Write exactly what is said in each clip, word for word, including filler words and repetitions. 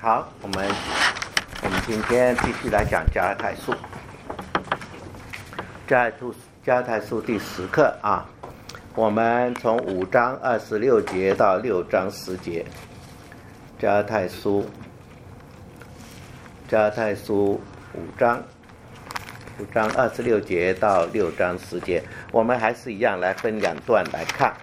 好，我们我们今天继续来讲加拉太书，加拉加拉太书第十课啊，我们从五章二十六节到六章十节，加拉太书，加拉太书五章，五章二十六节到六章十节，我们还是一样来分两段来看。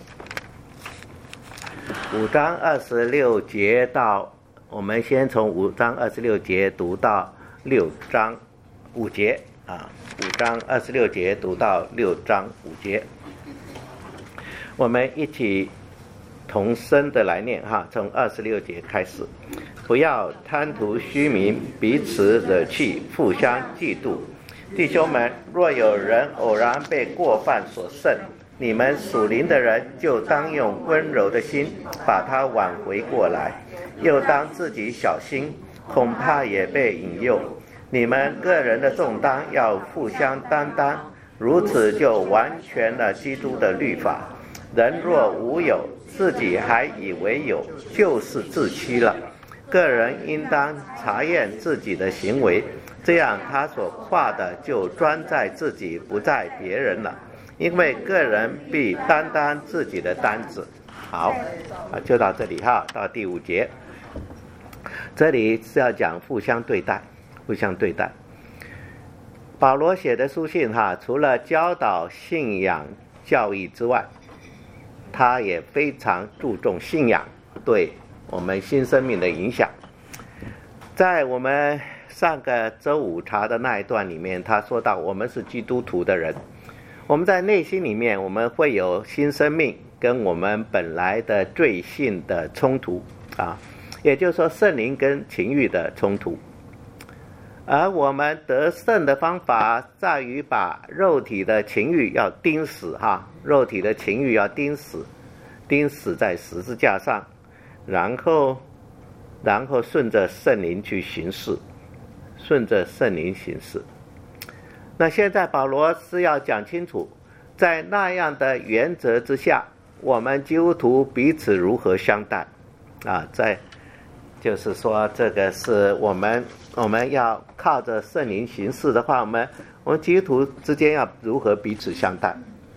五章二十六节到，我们先从五章二十六节读到六章五节啊，五章二十六节读到六章五节，我们一起同声的来念哈，从二十六节开始。不要贪图虚名，彼此惹气，互相嫉妒。弟兄们，若有人偶然被过犯所胜，你们属灵的人就当用温柔的心把他挽回过来，又当自己小心，恐怕也被引诱。你们个人的重担要互相担当，如此就完全了基督的律法。人若无有，自己还以为有，就是自欺了。个人应当查验自己的行为，这样他所夸的就专在自己，不在别人了。因为个人必担当自己的担子。好，就到这里哈，到第五节。这里是要讲互相对待，互相对待。保罗写的书信哈，除了教导信仰教义之外，他也非常注重信仰对我们新生命的影响。在我们上个周五查的那一段里面，他说到我们是基督徒的人，我们在内心里面我们会有新生命跟我们本来的罪性的冲突啊，也就是说圣灵跟情欲的冲突。而我们得胜的方法在于把肉体的情欲要钉死哈，肉体的情欲要钉死，钉死在十字架上，然后然后顺着圣灵去行事，顺着圣灵行事。那现在保罗是要讲清楚，在那样的原则之下，我们基督徒彼此如何相待啊？在就是说，这个是我们我们要靠着圣灵行事的话，我们我们基督徒之间要如何彼此相待？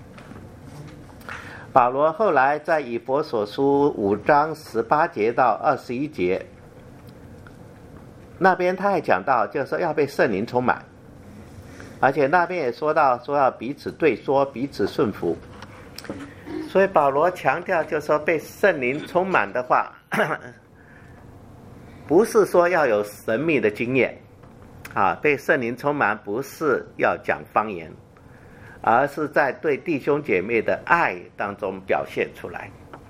保罗后来在以弗所书五章十八节到二十一节，那边他还讲到，就是说要被圣灵充满。而且那边也说到说要彼此对说，彼此顺服。所以保罗强调，就是说被圣灵充满的话，不是说要有神秘的经验啊，被圣灵充满不是要讲方言，而是在对弟兄姐妹的爱当中表现出来。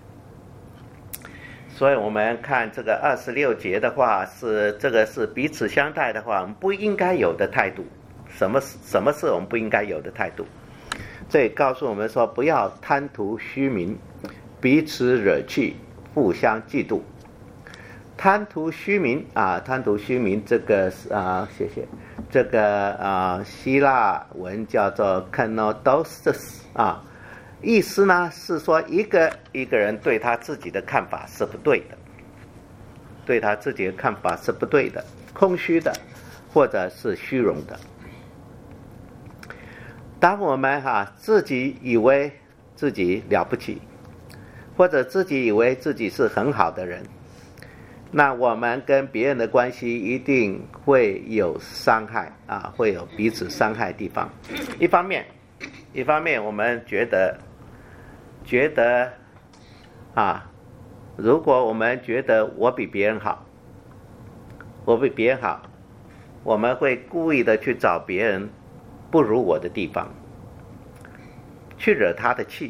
所以我们看这个二十六节的话，是这个是彼此相待的话，我们不应该有的态度。什么什么是我们不应该有的态度？这也告诉我们说，不要贪图虚名，彼此惹气，互相嫉妒。贪图虚名啊，贪图虚名，这个啊，谢谢，这个啊，希腊文叫做 kenodosis 啊，意思呢是说一个一个人对他自己的看法是不对的，对他自己的看法是不对的，空虚的，或者是虚荣的。当我们哈、啊、自己以为自己了不起，或者自己以为自己是很好的人，那我们跟别人的关系一定会有伤害啊，会有彼此伤害的地方。一方面，一方面我们觉得觉得啊，如果我们觉得我比别人好，我比别人好，我们会故意的去找别人不如我的地方，去惹他的气，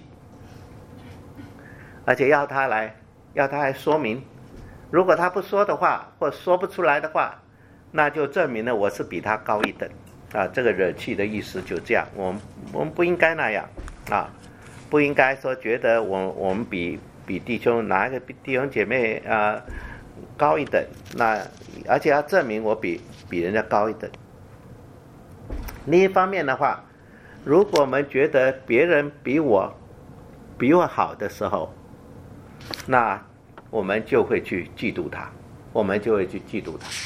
而且要他来要他来说明。如果他不说的话，或说不出来的话，那就证明了我是比他高一等啊。这个惹气的意思就这样，我们我们不应该那样啊，不应该说觉得我我们比比弟兄哪一个弟兄姐妹啊高一等，那而且要证明我比比人家高一等。另一方面的话，如果我们觉得别人比我比我好的时候，那我们就会去嫉妒他我们就会去嫉妒他。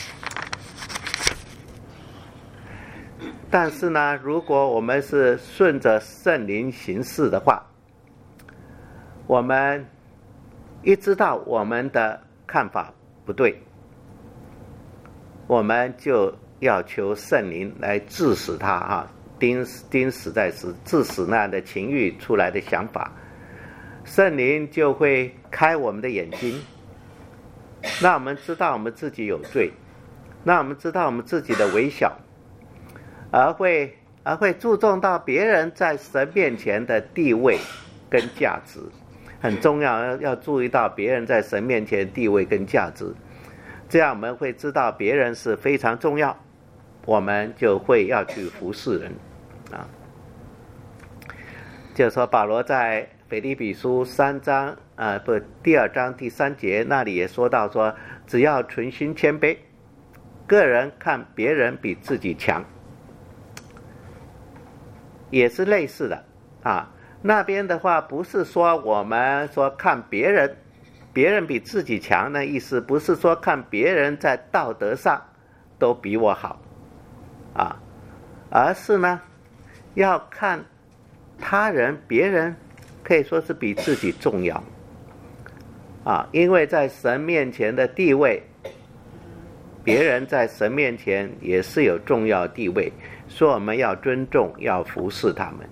但是呢，如果我们是顺着圣灵行事的话，我们一知道我们的看法不对，我们就要求圣灵来致使他啊，钉钉死在死，致使那样的情欲出来的想法。圣灵就会开我们的眼睛，让我们知道我们自己有罪，让我们知道我们自己的微小，而会而会注重到别人在神面前的地位跟价值，很重要，要注意到别人在神面前的地位跟价值，这样我们会知道别人是非常重要，我们就会要去服侍人啊。就是说保罗在腓立比书三章啊不第二章第三节那里也说到说，只要存心谦卑，个人看别人比自己强，也是类似的啊。那边的话不是说我们说看别人别人比自己强的意思，不是说看别人在道德上都比我好啊，而是呢要看他人别人可以说是比自己重要啊，因为在神面前的地位，别人在神面前也是有重要地位，所以我们要尊重，要服侍他们。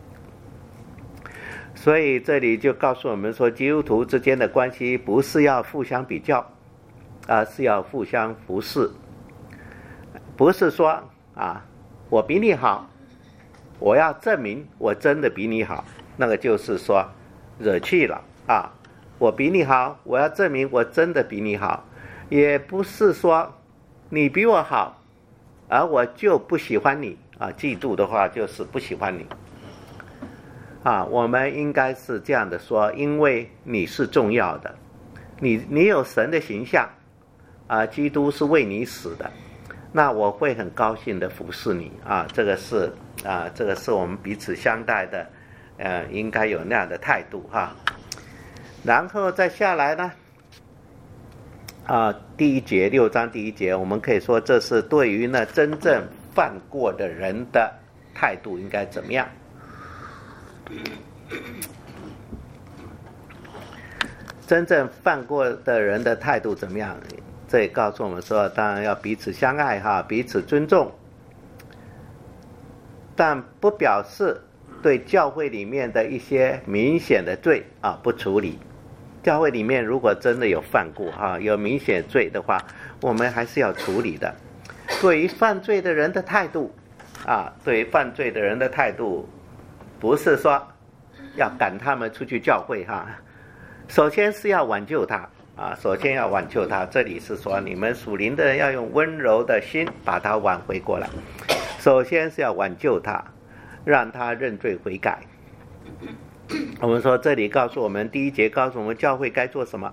所以这里就告诉我们说，基督徒之间的关系不是要互相比较，而是要互相服侍。不是说啊，我比你好，我要证明我真的比你好，那个就是说惹气了啊。我比你好，我要证明我真的比你好。也不是说你比我好，而我就不喜欢你啊，嫉妒的话就是不喜欢你啊。我们应该是这样的说，因为你是重要的，你你有神的形象啊，基督是为你死的，那我会很高兴的服侍你啊。这个是啊，这个是我们彼此相待的，呃，应该有那样的态度哈、啊。然后再下来呢，啊，第一节六章第一节，我们可以说这是对于那真正犯过的人的态度应该怎么样。真正犯过的人的态度怎么样？这也告诉我们说，当然要彼此相爱哈，彼此尊重，但不表示对教会里面的一些明显的罪啊不处理。教会里面如果真的有犯过哈，有明显罪的话，我们还是要处理的。对于犯罪的人的态度啊，对于犯罪的人的态度，不是说要赶他们出去教会哈，首先是要挽救他啊，首先要挽救他。这里是说你们属灵的人要用温柔的心把他挽回过来，首先是要挽救他，让他认罪悔改。我们说这里告诉我们，第一节告诉我们教会该做什么，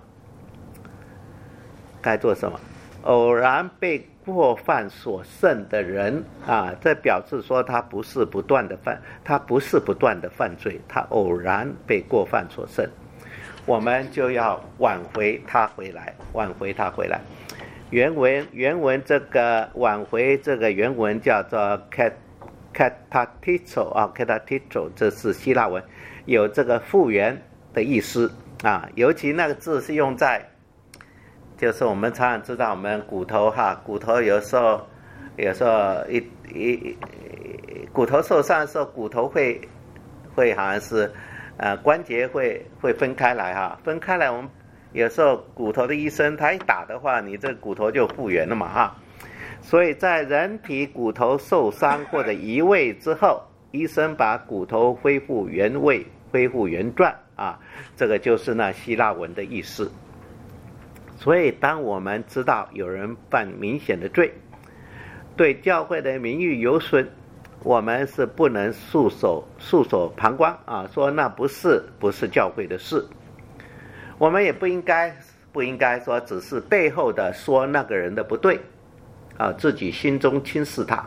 该做什么。偶然被过犯所胜的人啊，这表示说他不是不断的犯，他不是不断的犯罪，他偶然被过犯所胜，我们就要挽回他回来，挽回他回来。原文原文这个挽回这个原文叫做 katatizo 啊 katatizo， 这是希腊文，有这个复原的意思啊，尤其那个字是用在，就是我们常常知道我们骨头哈，骨头有时候有时候一一骨头受伤的时候，骨头会会好像是呃关节会会分开来哈，分开来我们有时候骨头的医生他一打的话，你这骨头就复原了嘛哈。所以在人体骨头受伤或者移位之后，医生把骨头恢复原位，恢复原状啊，这个就是那希腊文的意思。所以当我们知道有人犯明显的罪，对教会的名誉有损，我们是不能束手束手旁观啊，说那不是不是教会的事。我们也不应该不应该说只是背后的说那个人的不对啊，自己心中轻视他。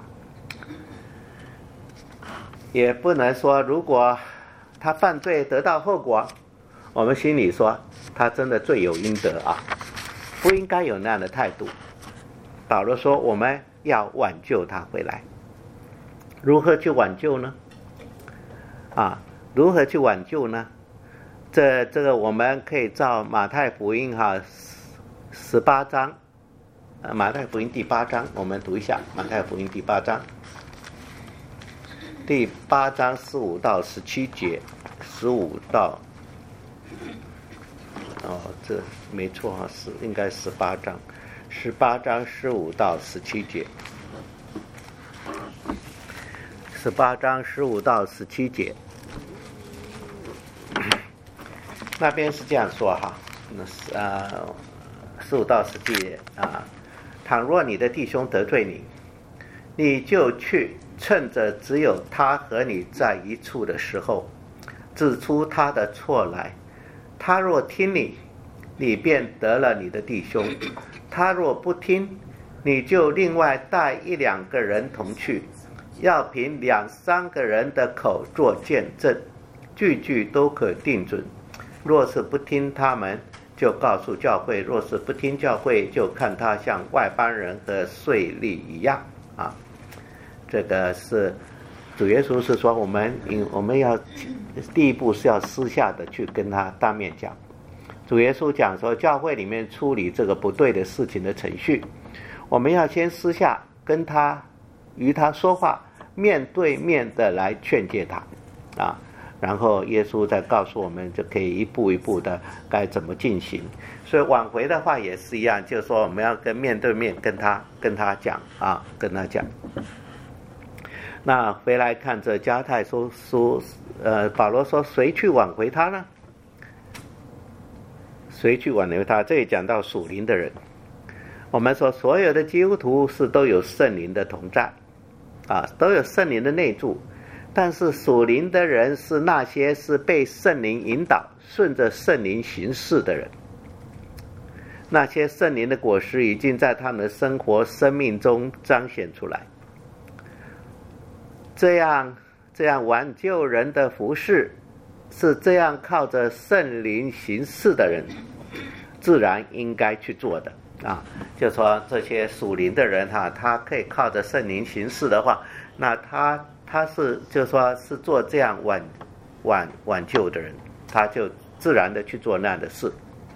也不能说如果他犯罪得到后果，我们心里说他真的罪有应得啊。 不应该有那样的态度。保罗说我们要挽救他回来。如何去挽救呢？啊，如何去挽救呢？这这个我们可以照马太福音哈十八章，呃，马太福音第八章，我们读一下马太福音第八章，第八章十五到十七节，十五到，哦，这没错哈，是应该十八章，十八章十五到十七节，十八章十五到十七节。那边是这样说哈，那是呃十五到十七节啊，倘若你的弟兄得罪你，你就去趁着只有他和你在一处的时候，指出他的错来。他若听你，你便得了你的弟兄；他若不听，你就另外带一两个人同去，要凭两三个人的口做见证，句句都可定准。若是不听他们，就告诉教会；若是不听教会，就看他像外邦人和税吏一样啊。这个是主耶稣是说，我们我们要第一步是要私下的去跟他当面讲。主耶稣讲说，教会里面处理这个不对的事情的程序，我们要先私下跟他与他说话，面对面的来劝诫他啊。然后耶稣再告诉我们，就可以一步一步的该怎么进行。所以挽回的话也是一样，就是说我们要跟面对面跟他跟他讲啊，跟他讲。那回来看这加太书书，呃，保罗说谁去挽回他呢？谁去挽回他？这里讲到属灵的人。我们说所有的基督徒是都有圣灵的同在，啊，都有圣灵的内住。但是属灵的人是那些是被圣灵引导，顺着圣灵行事的人。那些圣灵的果实已经在他们的生活生命中彰显出来。这样这样挽救人的服事，是这样靠着圣灵行事的人自然应该去做的啊。就说这些属灵的人哈，他可以靠着圣灵行事的话，那他他是就说是做这样挽挽挽救的人，他就自然的去做那样的事。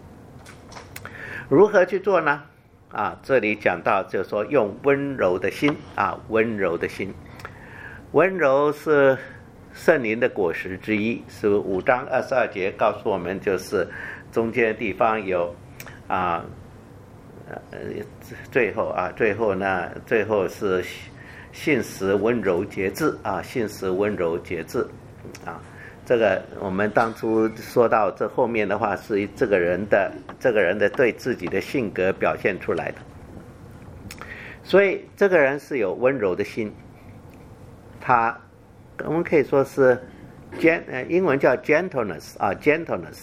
如何去做呢？啊，这里讲到就是说用温柔的心啊，温柔的心。温柔是圣灵的果实之一，是五章二十二节告诉我们，就是中间的地方有啊，呃，最后啊，最后呢，最后是信实温柔节制啊，信实温柔节制啊，这个我们当初说到这后面的话，是这个人的这个人的对自己的性格表现出来的，所以这个人是有温柔的心。他我们可以说是 gent 英文叫 gentleness 啊 gentleness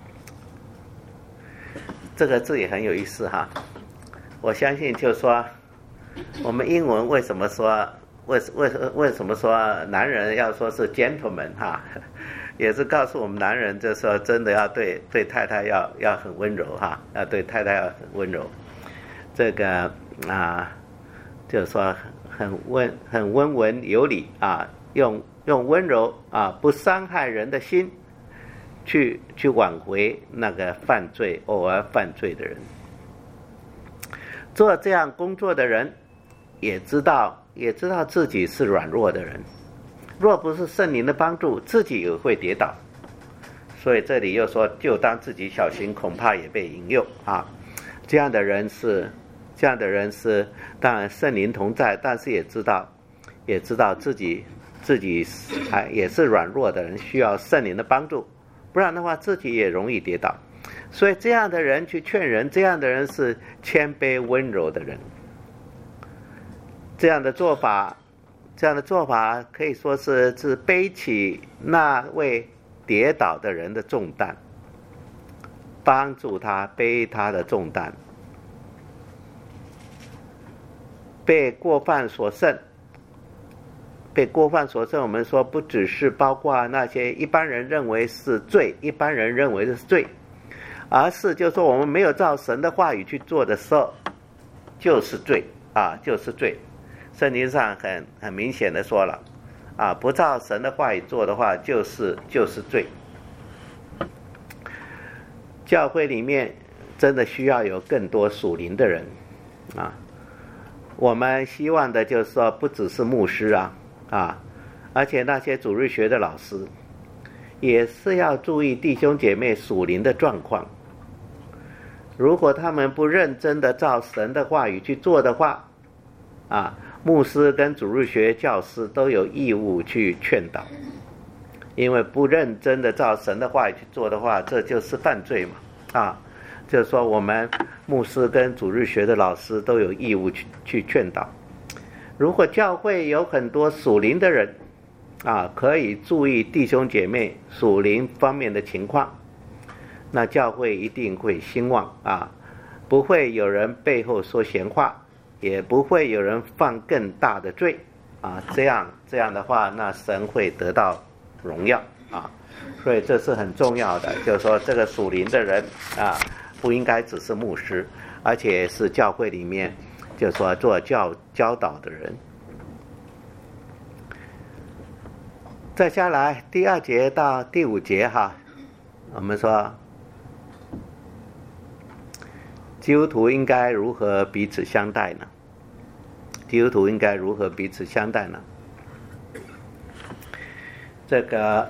这个字也很有意思哈。我相信就是说我们英文为什么说为为为什么说男人要说是 gentleman 哈，也是告诉我们男人就是说真的要对对太太要要很温柔哈，要对太太要很温柔。这个啊就是说很温很温文有礼啊，用用温柔啊，不伤害人的心，去去挽回那个犯罪偶尔犯罪的人。做这样工作的人，也知道也知道自己是软弱的人，若不是圣灵的帮助，自己也会跌倒。所以这里又说，就当自己小心，恐怕也被引诱啊。这样的人是。这样的人是当然圣灵同在，但是也知道也知道自己自己还也是软弱的人，需要圣灵的帮助，不然的话自己也容易跌倒。所以这样的人去劝人，这样的人是谦卑温柔的人。这样的做法这样的做法可以说是是背起那位跌倒的人的重担，帮助他背他的重担。被过犯所胜，被过犯所胜，我们说不只是包括那些一般人认为是罪，一般人认为是罪而是就是说我们没有照神的话语去做的时候，就是罪啊，就是罪。圣经上很很明显的说了，啊，不照神的话语做的话，就是就是罪。教会里面真的需要有更多属灵的人啊。我们希望的就是说，不只是牧师啊啊，而且那些主日学的老师，也是要注意弟兄姐妹属灵的状况。如果他们不认真的照神的话语去做的话，啊，牧师跟主日学教师都有义务去劝导，因为不认真的照神的话语去做的话，这就是犯罪嘛，啊，就是说我们牧师跟主日学的老师都有义务去去劝导。如果教会有很多属灵的人，啊，可以注意弟兄姐妹属灵方面的情况，那教会一定会兴旺啊，不会有人背后说闲话，也不会有人犯更大的罪啊。这样这样的话，那神会得到荣耀啊。所以这是很重要的，就是说这个属灵的人啊，不应该只是牧师，而且是教会里面就是说做教教导的人。再下来第二节到第五节哈，我们说基督徒应该如何彼此相待呢？基督徒应该如何彼此相待呢？这个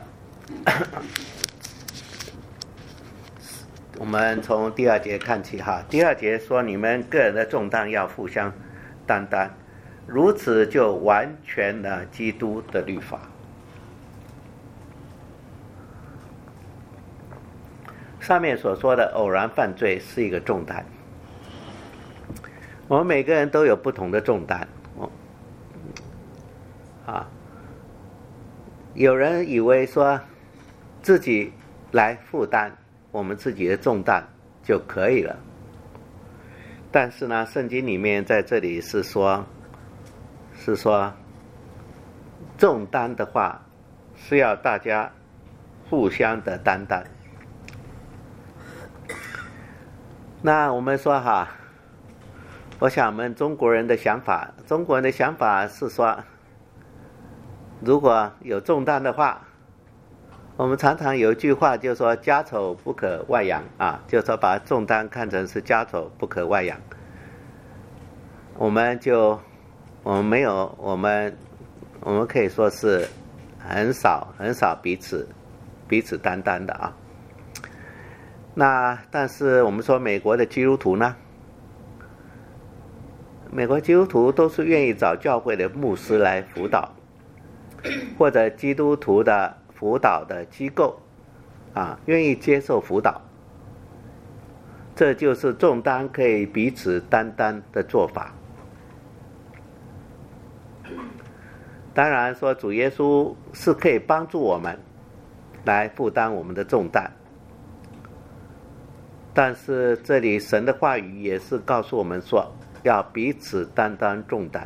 我们从第二节看起哈。第二节说，你们个人的重担要互相担当，如此就完全了基督的律法。上面所说的偶然犯罪是一个重担，我们每个人都有不同的重担，啊，有人以为说自己来负担我们自己的重担就可以了，但是呢，圣经里面在这里是说，是说重担的话是要大家互相的担当。那我们说哈，我想我们中国人的想法，中国人的想法是说，如果有重担的话，我们常常有一句话就是说家丑不可外扬啊，就是说把重担看成是家丑不可外扬。我们就我们没有我们我们可以说是很少很少彼此彼此担当的啊。那但是我们说美国的基督徒呢，美国基督徒都是愿意找教会的牧师来辅导，或者基督徒的辅导的机构啊，愿意接受辅导，这就是重担可以彼此担当的做法。当然说主耶稣是可以帮助我们来负担我们的重担，但是这里神的话语也是告诉我们说，要彼此担当重担，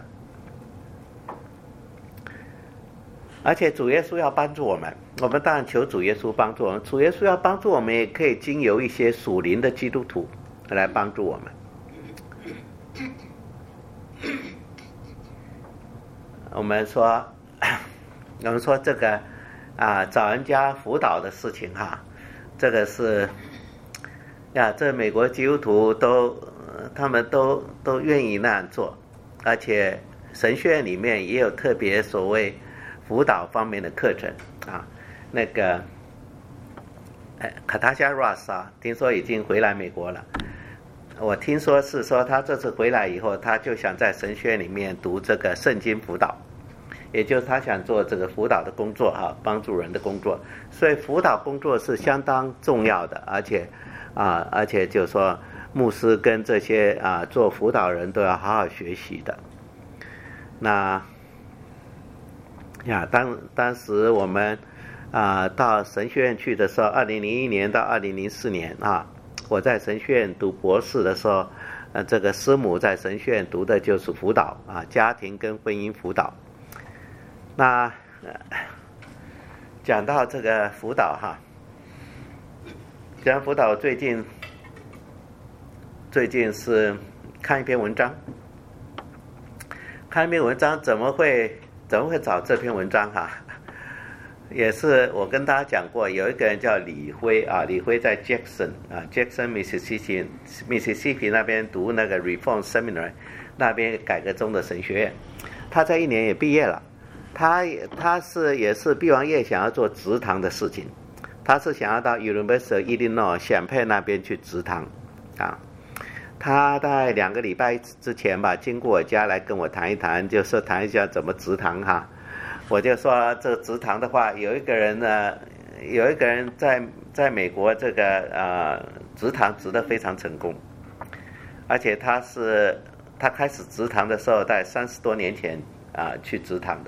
而且主耶稣要帮助我们，我们当然求主耶稣帮助我们，主耶稣要帮助我们，也可以经由一些属灵的基督徒来帮助我们。我们说我们说这个啊，找人家辅导的事情哈，这个是呀，这美国基督徒都他们都都愿意那样做，而且神学院里面也有特别所谓辅导方面的课程啊。那个哎，卡塔夏 Ross 啊，听说已经回来美国了。我听说是说他这次回来以后，他就想在神学院里面读这个圣经辅导，也就是他想做这个辅导的工作哈，帮助人的工作。所以辅导工作是相当重要的，而且啊，而且就是说牧师跟这些啊做辅导人都要好好学习的。那呀，当当时我们啊到神学院去的时候，二零零一年到二零零四年啊，我在神学院读博士的时候，呃，这个师母在神学院读的就是辅导啊，家庭跟婚姻辅导。那、呃、讲到这个辅导哈，讲辅导，最近最近是看一篇文章，看一篇文章怎么会怎么会找这篇文章哈、啊？也是我跟大家讲过，有一个人叫李辉啊，李辉在 Jackson 啊 Jackson Mississippi Mississippi 那边读那个 Reform Seminary 那边改革宗的神学院，他在一年也毕业了。他他是也是毕完业想要做植堂的事情，他是想要到 University of Illinois 显配那边去植堂啊。他在两个礼拜之前吧，经过我家来跟我谈一谈，就说谈一下怎么植堂哈。我就说这个植堂的话，有一个人呢，有一个人在在美国这个呃植堂植得非常成功，而且他是他开始植堂的时候，在三十多年前啊、呃、去植堂的。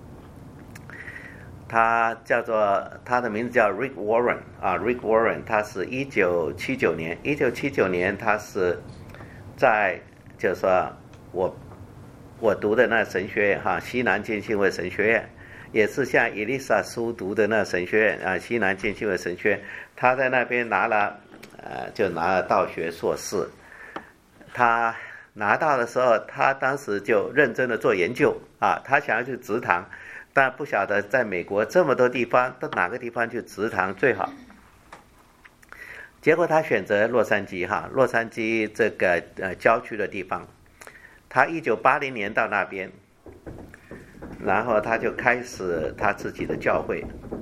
他叫做他的名字叫 Rick Warren 啊 ，Rick Warren， 他是一九七九年，一九七九年他是在就是说我。我读的那神学院哈，西南浸信会神学院，也是像伊丽莎苏读的那神学院啊，西南浸信会神学院，他在那边拿了，呃，就拿了道学硕士。他拿到的时候，他当时就认真的做研究啊，他想要去植堂，但不晓得在美国这么多地方，到哪个地方去植堂最好。结果他选择洛杉矶哈，洛杉矶这个呃郊区的地方。他一九八零年到那边，然后他就开始他自己的教会，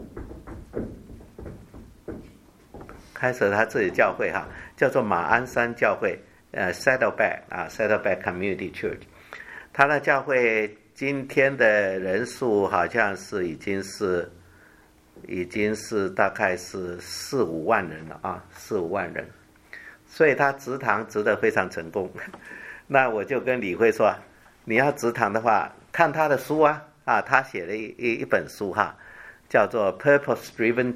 开始他自己教会哈，叫做马鞍山教会，呃 ，Saddleback 啊 ，Saddleback Community Church。他的教会今天的人数好像是已经是，已经是大概是四五万人了啊，四五万人，所以他植堂植得非常成功。那我就跟李辉说，你要植堂的话，看他的书啊，啊，他写了一一一本书哈，叫做 Purpose Driven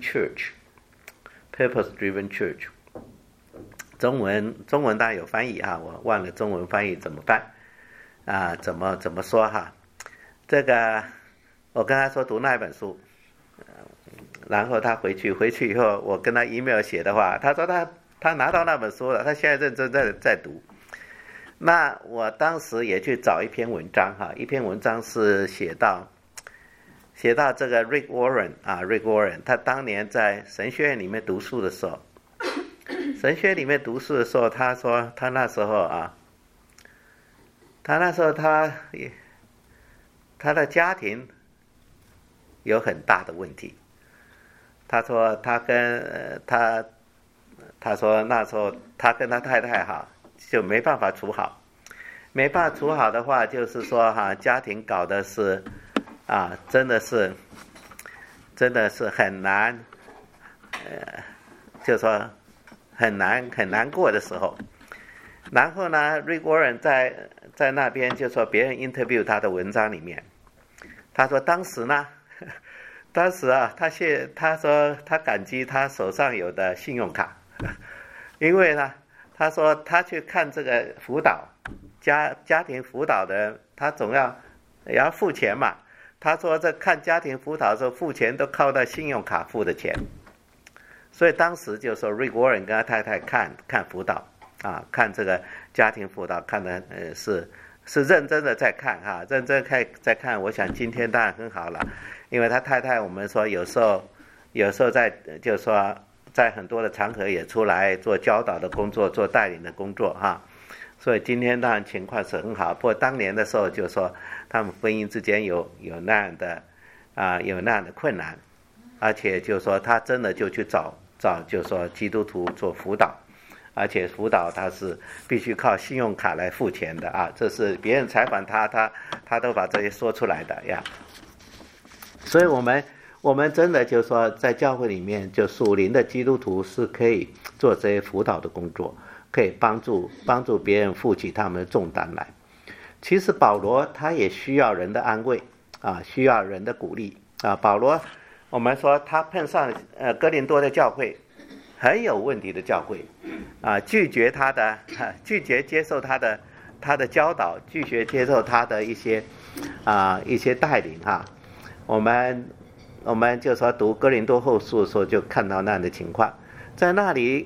Church，Purpose Driven Church， 中文中文当然有翻译哈，我忘了中文翻译怎么办啊？怎么怎么说哈？这个我跟他说读那一本书，然后他回去回去以后，我跟他 email 写的话，他说他他拿到那本书了，他现在认真在在读。那我当时也去找一篇文章哈，一篇文章是写到写到这个 Rick Warren 啊 ，Rick Warren， 他当年在神学院里面读书的时候，神学院里面读书的时候，他说他那时候啊，他那时候他他的家庭有很大的问题。他说他跟呃他他说那时候他跟他太太哈。就没办法处好，没办法处好的话，就是说哈，家庭搞的是，啊，真的是，真的是很难，呃，就说很难很难过的时候。然后呢 ，Rick Warren 在在那边就说别人 interview 他的文章里面，他说当时呢，当时啊，他谢他说他感激他手上有的信用卡，因为呢。他说他去看这个辅导家家庭辅导的人，他总要也要付钱嘛。他说这看家庭辅导的时候付钱都靠到信用卡付的钱，所以当时就说 Rick Warren 跟他太太看看辅导啊，看这个家庭辅导看的呃是是认真的在看哈、啊，认真看在看。我想今天当然很好了，因为他太太我们说有时候有时候在就是说。在很多的场合也出来做教导的工作，做带领的工作哈，所以今天当然情况是很好。不过当年的时候就说他们婚姻之间有有那样的啊、呃、有那样的困难，而且就说他真的就去找找就说基督徒做辅导，而且辅导他是必须靠信用卡来付钱的啊，这是别人采访他他他都把这些说出来的呀。所以我们。我们真的就是说，在教会里面，就属灵的基督徒是可以做这些辅导的工作，可以帮助帮助别人负起他们的重担来。其实保罗他也需要人的安慰啊，需要人的鼓励啊。保罗，我们说他碰上呃哥林多的教会，很有问题的教会啊，拒绝他的、啊、拒绝接受他的他的教导，拒绝接受他的一些啊一些带领哈、啊。我们。我们就说读哥林多后书的时候就看到那样的情况，在那里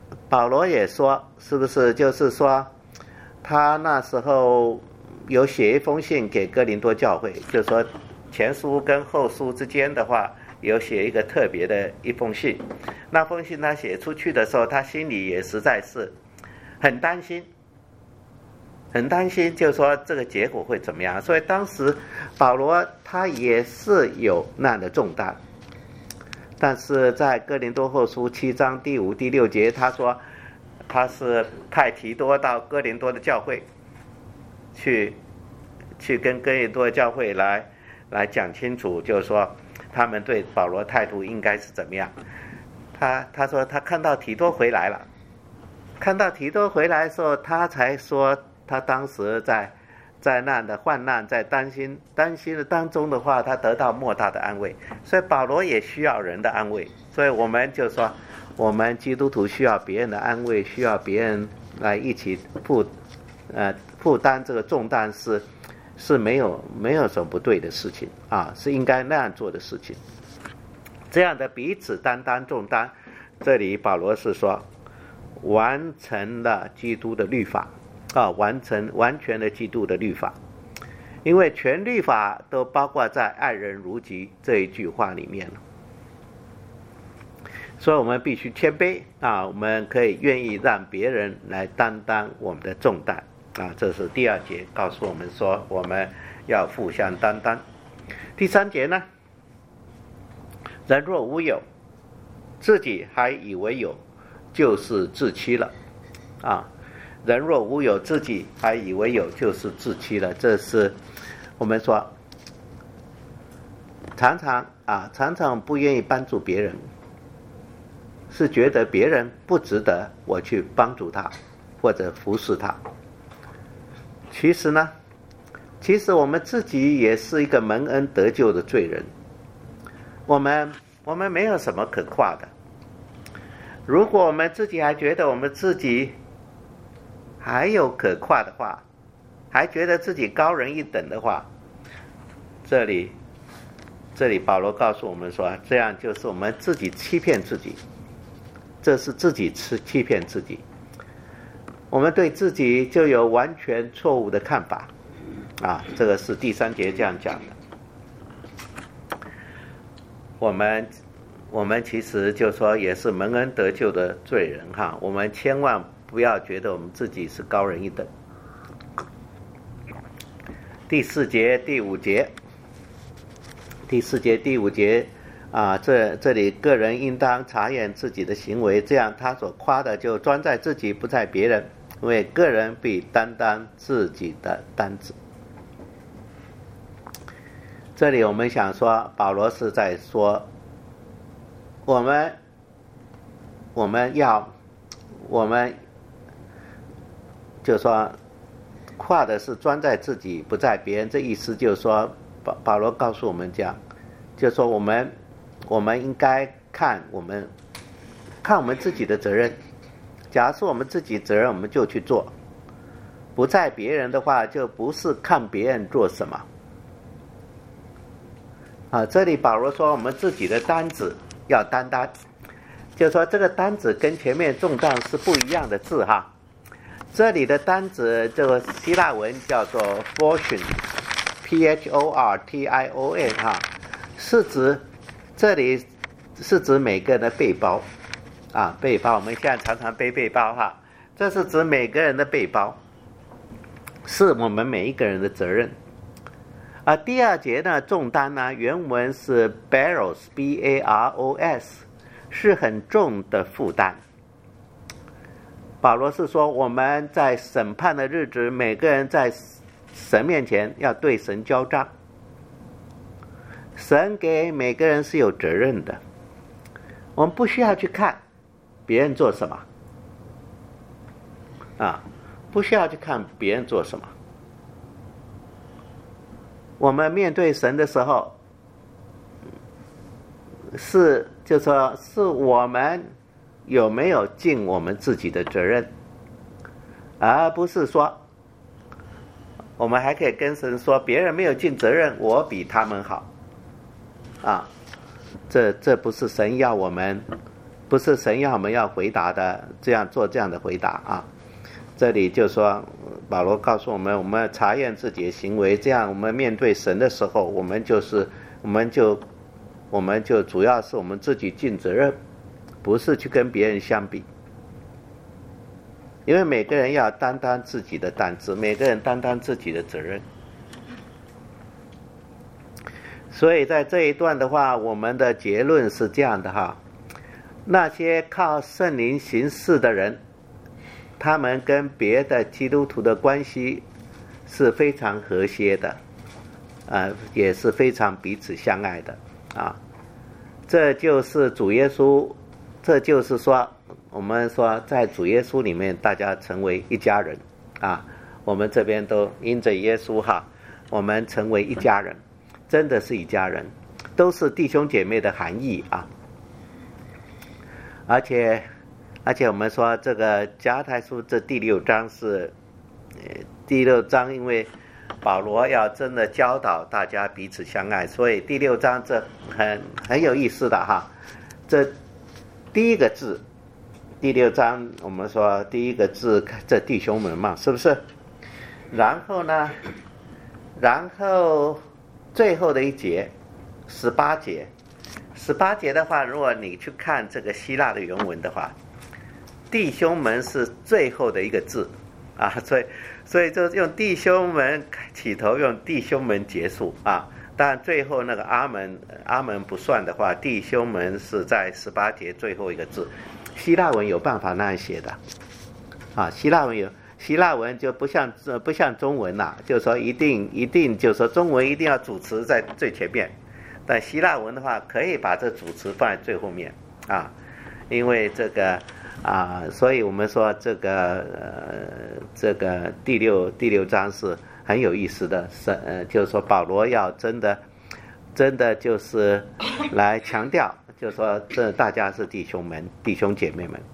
保罗也说，是不是就是说，他那时候有写一封信给哥林多教会，就是说前书跟后书之间的话，有写一个特别的一封信。那封信他写出去的时候，他心里也实在是很担心，很担心，就是说这个结果会怎么样。所以当时保罗他也是有那样的重担。但是在哥林多后书七章第五、第六节，他说他是派提多到哥林多的教会去，去跟哥林多的教会来来讲清楚，就是说他们对保罗态度应该是怎么样。他他说他看到提多回来了，看到提多回来的时候，他才说他当时在在那样的患难，在担心担心的当中的话，他得到莫大的安慰。所以保罗也需要人的安慰，所以我们就说，我们基督徒需要别人的安慰，需要别人来一起负呃负担这个重担，是是没有没有什么不对的事情啊，是应该那样做的事情。这样的彼此担当重担，这里保罗是说完成了基督的律法啊，完成完全的基督的律法，因为全律法都包括在爱人如己这一句话里面了。所以我们必须谦卑啊，我们可以愿意让别人来担当我们的重担啊，这是第二节告诉我们说我们要互相担当。第三节呢，人若无有，自己还以为有，就是自欺了啊。人若无有，自己还以为有，就是自欺了。这是我们说常常啊，常常不愿意帮助别人，是觉得别人不值得我去帮助他或者服侍他。其实呢，其实我们自己也是一个蒙恩得救的罪人，我们我们没有什么可夸的。如果我们自己还觉得我们自己还有可夸的话，还觉得自己高人一等的话，这里这里保罗告诉我们说，这样就是我们自己欺骗自己，这是自己欺欺骗自己。我们对自己就有完全错误的看法啊，这个是第三节这样讲的。我们我们其实就说也是蒙恩得救的罪人哈，我们千万不要觉得我们自己是高人一等。第四节、第五节，第四节、第五节啊，这这里个人应当查验自己的行为，这样他所夸的就专在自己，不在别人，因为个人必担当自己的担子。这里我们想说，保罗是在说，我们我们要我们就说夸的是专在自己，不在别人。这意思就是说，保保罗告诉我们讲，就是说我们我们应该看我们看我们自己的责任。假如是我们自己责任，我们就去做；不在别人的话，就不是看别人做什么。啊，这里保罗说我们自己的担子要担当，就是说这个担子跟前面重担是不一样的字哈。这里的担子这个希腊文叫做 portion P H O R T I O N 哈，是指这里是指每个人的背包啊，背包我们现在常常背背包哈，这是指每个人的背包，是我们每一个人的责任。啊，第二节呢，重担呢，原文是 baros B A R O S， 是很重的负担。保罗是说我们在审判的日子，每个人在神面前要对神交账，神给每个人是有责任的，我们不需要去看别人做什么啊，不需要去看别人做什么。我们面对神的时候，是就说是我们有没有尽我们自己的责任，而不是说我们还可以跟神说别人没有尽责任，我比他们好啊。这这不是神要我们不是神要我们要回答的，这样做这样的回答啊。这里就说保罗告诉我们，我们查验自己的行为，这样我们面对神的时候，我们就是我们就我们就主要是我们自己尽责任，不是去跟别人相比。因为每个人要担当自己的担子，每个人担当自己的责任。所以在这一段的话，我们的结论是这样的哈，那些靠圣灵行事的人，他们跟别的基督徒的关系是非常和谐的，啊，也是非常彼此相爱的啊。这就是主耶稣，这就是说，我们说在主耶稣里面，大家成为一家人啊。我们这边都因着耶稣哈，我们成为一家人，真的是一家人，都是弟兄姐妹的含义啊。而且，而且我们说这个加拉太书这第六章是，呃，第六章因为保罗要真的教导大家彼此相爱，所以第六章这很很有意思的哈。这第一个字，第六章我们说第一个字，这弟兄们嘛，是不是？然后呢，然后最后的一节，十八节，十八节的话，如果你去看这个希腊的原文的话，弟兄们是最后的一个字啊，所以所以就用弟兄们起头，用弟兄们结束啊。当然最后那个阿门阿门不算的话，弟兄们是在十八节最后一个字。希腊文有办法那样写的啊，希腊文有。希腊文就不像不像中文啦、啊，就是说一定一定就是说中文一定要主词在最前面，但希腊文的话可以把这主词放在最后面啊，因为这个啊，所以我们说这个呃这个第六第六章是很有意思的，是呃就是说保罗要真的真的就是来强调，就是说这大家是弟兄们弟兄姐妹们。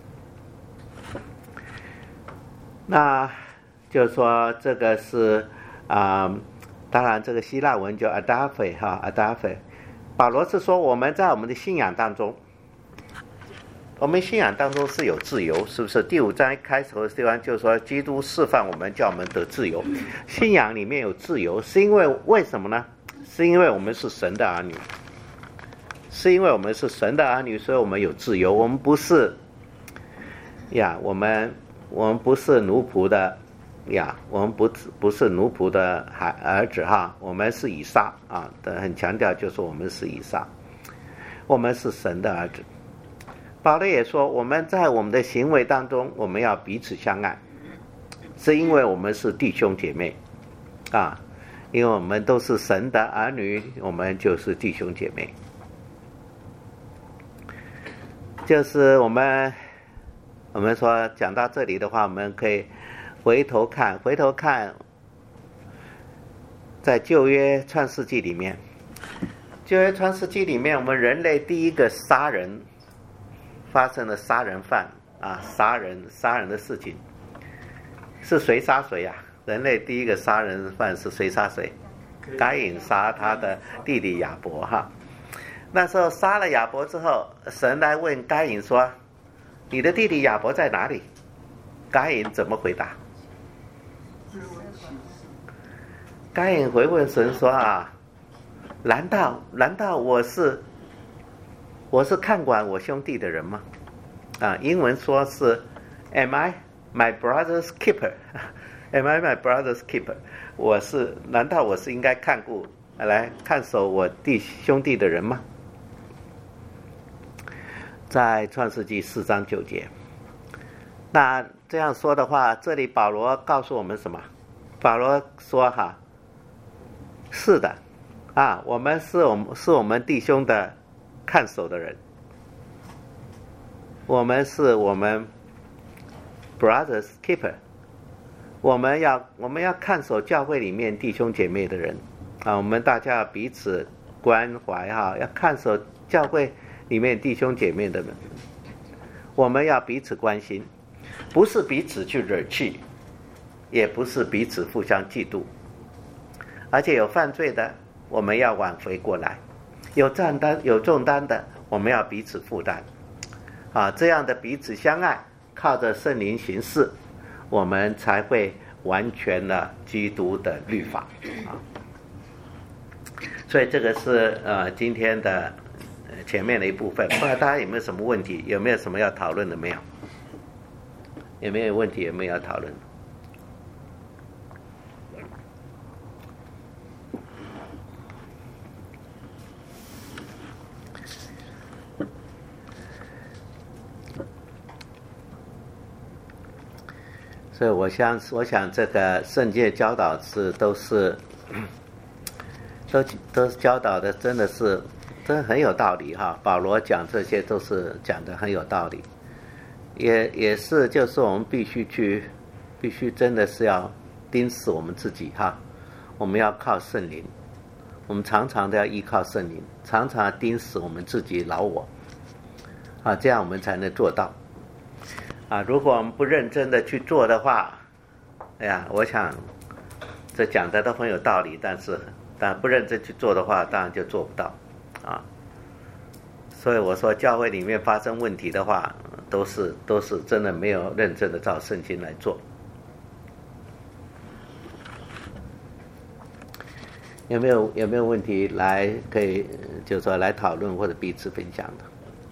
那就是说这个是啊、呃，当然这个希腊文叫 adafe 哈 adafe， 保罗是说我们在我们的信仰当中，我们信仰当中是有自由，是不是？第五章一开始的地方就是说基督释放我们，叫我们得自由。信仰里面有自由，是因为为什么呢？是因为我们是神的儿女，是因为我们是神的儿女，所以我们有自由。我们不是呀，我们。我们不是奴仆的呀，我们不不是奴仆的孩儿子哈，我们是以撒啊，很强调就是我们是以撒，我们是神的儿子。保罗也说，我们在我们的行为当中，我们要彼此相爱，是因为我们是弟兄姐妹啊，因为我们都是神的儿女，我们就是弟兄姐妹，就是我们。我们说讲到这里的话，我们可以回头看，回头看，在旧约创世纪里面，旧约创世纪里面，我们人类第一个杀人发生了杀人犯啊，杀人杀人的事情，是谁杀谁啊？人类第一个杀人犯是谁杀谁？该隐杀他的弟弟亚伯哈。那时候杀了亚伯之后，神来问该隐说，你的弟弟亚伯在哪里？该隐怎么回答？该隐回问神说啊，难道难道我是我是看管我兄弟的人吗？啊，英文说是 Am I my brother's keeper? Am I my brother's keeper? 我是难道我是应该看顾来看守我弟兄弟的人吗？在创世纪四章九节。那这样说的话，这里保罗告诉我们什么？保罗说哈，是的啊，我们是我们是我们弟兄的看守的人，我们是我们 brothers keeper， 我们要我们要看守教会里面弟兄姐妹的人啊，我们大家要彼此关怀哈，要看守教会里面弟兄姐妹的人，我们要彼此关心，不是彼此去惹气，也不是彼此互相嫉妒，而且有犯罪的，我们要挽回过来；有重担有重担的，我们要彼此负担。 啊，这样的彼此相爱，靠着圣灵行事，我们才会完全了基督的律法啊。所以这个是呃今天的前面的一部分。不知道大家有没有什么问题？有没有什么要讨论的？没有？有没有问题？有没有要讨论？所以我想，我想这个圣经教导是都是，都都教导的，真的是，真的很有道理哈。保罗讲这些都是讲的很有道理，也也是就是我们必须去，必须真的是要盯死我们自己哈。我们要靠圣灵，我们常常的要依靠圣灵，常常盯死我们自己老我，啊，这样我们才能做到。啊，如果我们不认真的去做的话，哎呀，我想这讲的都很有道理，但是但不认真去做的话，当然就做不到啊。所以我说，教会里面发生问题的话，都是都是真的没有认真的照圣经来做。有没有有没有问题来可以就是说来讨论或者彼此分享的？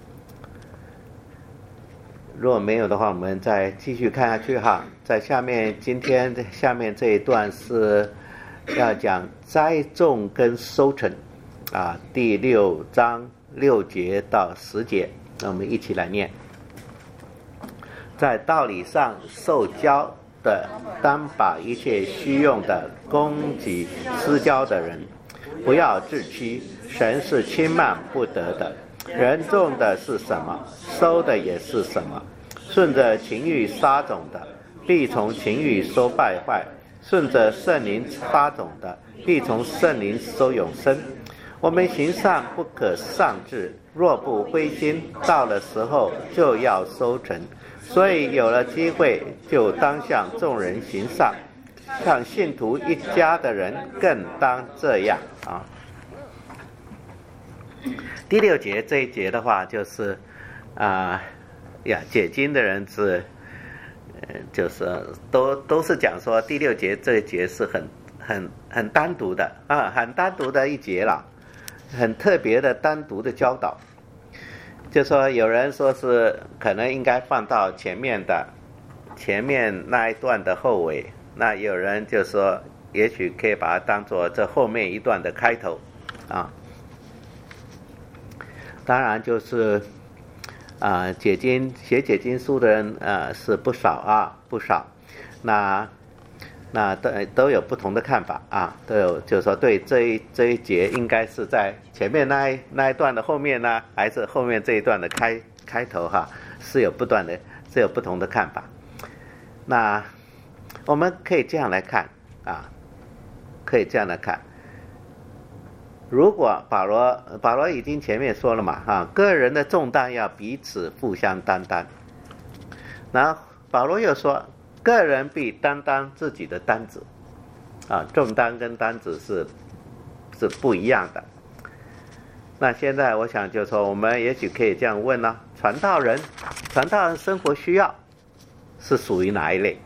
如果没有的话，我们再继续看下去哈。在下面，今天下面这一段是要讲栽种跟收成，啊，第六章六节到十节，那我们一起来念。在道理上受教的，当把一切虚用的供给私交的人，不要自欺，神是轻慢不得的。人种的是什么，收的也是什么。顺着情欲撒种的，必从情欲收败坏；顺着圣灵撒种的，必从圣灵收永生。我们行善不可丧志，若不灰心，到了时候就要收成。所以有了机会，就当向众人行善，向信徒一家的人更当这样啊。第六节这一节的话，就是啊、呃、呀，解经的人是，呃，就是都都是讲说第六节这一节是很很很单独的啊，很单独的一节了，很特别的单独的教导。就说有人说是可能应该放到前面的前面那一段的后尾，那有人就说也许可以把它当做这后面一段的开头啊。当然就是啊、呃，解经写解经书的人啊、呃、是不少啊，不少。那那都都有不同的看法啊，都有就是说对这一这一节应该是在前面那一那一段的后面呢，还是后面这一段的开开头哈，是有不断的是有不同的看法。那我们可以这样来看啊，可以这样来看。如果保罗保罗已经前面说了嘛哈，个人的重担要彼此互相担当。然后保罗又说，个人必担当自己的担子，啊，重担跟担子是是不一样的。那现在我想就说，我们也许可以这样问呢、啊：传道人，传道人生活需要是属于哪一类？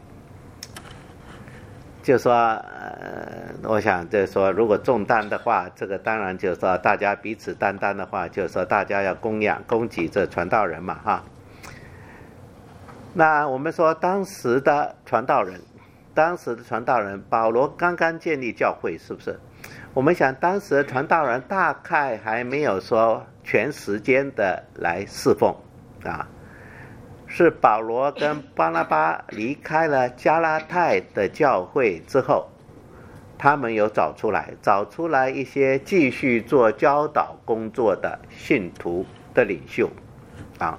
就说，呃，我想就是说，如果重担的话，这个当然就是说，大家彼此担当的话，就是说大家要供养、供给这传道人嘛，哈。那我们说当时的传道人，当时的传道人，保罗刚刚建立教会，是不是？我们想当时的传道人大概还没有说全时间的来侍奉啊。是保罗跟巴拿巴离开了加拉太的教会之后，他们有找出来，找出来一些继续做教导工作的信徒的领袖，啊，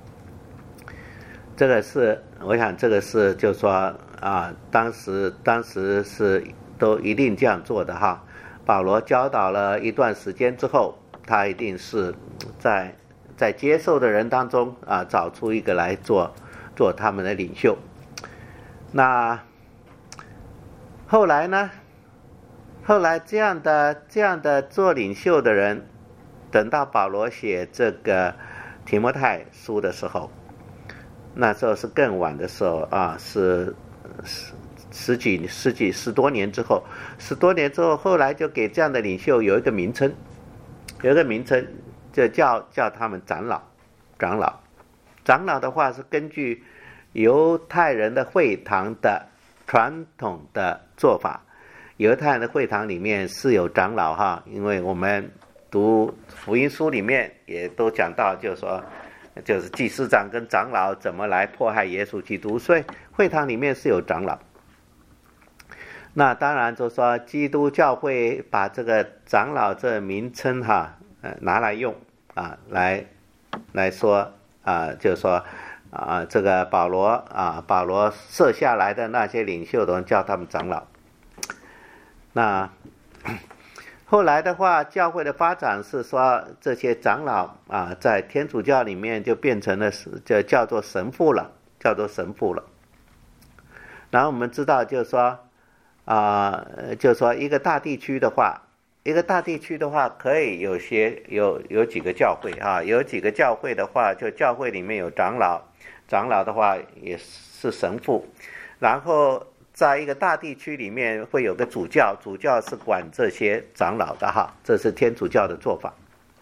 这个是我想这个是就说啊，当时当时是都一定这样做的哈。保罗教导了一段时间之后，他一定是在。在接受的人当中啊，找出一个来做做他们的领袖。那后来呢？后来这样的这样的做领袖的人，等到保罗写这个提摩太书的时候，那时候是更晚的时候啊，是十十几十几十多年之后，十多年之后，后来就给这样的领袖有一个名称，有一个名称就叫叫他们长老，长老，长老的话是根据犹太人的会堂的传统的做法，犹太人的会堂里面是有长老哈，因为我们读福音书里面也都讲到，就是说，就是祭司长跟长老怎么来迫害耶稣基督，所以会堂里面是有长老。那当然就是说，基督教会把这个长老这名称哈，呃，拿来用啊，来来说啊，就是说啊，这个保罗啊，保罗设下来的那些领袖都叫他们长老。那后来的话，教会的发展是说，这些长老啊，在天主教里面就变成了就叫做神父了，叫做神父了。然后我们知道，就是说啊，就是说一个大地区的话，一个大地区的话，可以有些有有几个教会啊，有几个教会的话，就教会里面有长老，长老的话也是神父，然后在一个大地区里面会有个主教，主教是管这些长老的哈，这是天主教的做法。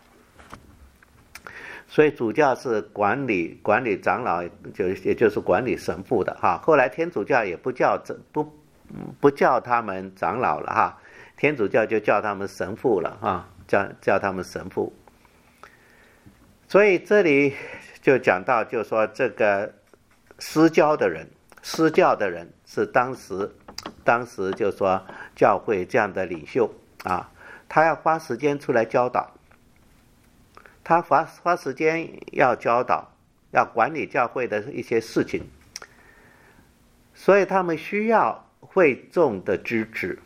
所以主教是管理管理长老，就也就是管理神父的哈。后来天主教也不叫不不叫他们长老了哈，天主教就叫他们神父了哈，叫叫他们神父。所以这里就讲到，就说这个施教的人，施教的人是当时当时就说教会这样的领袖啊，他要花时间出来教导。他花花时间要教导，要管理教会的一些事情，所以他们需要会众的支持。